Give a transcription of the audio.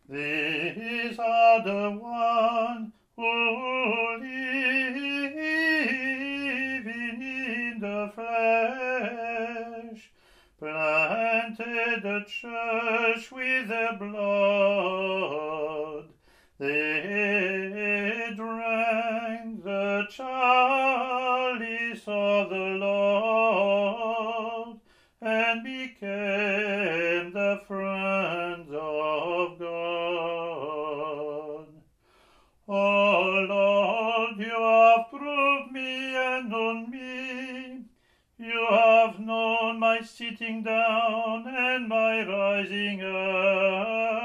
These are the ones who live in the flesh, planted the church with their blood. They drank the chalice of the Lord and became the friends of God. Oh Lord, you have proved me and known me. You have known my sitting down and my rising up.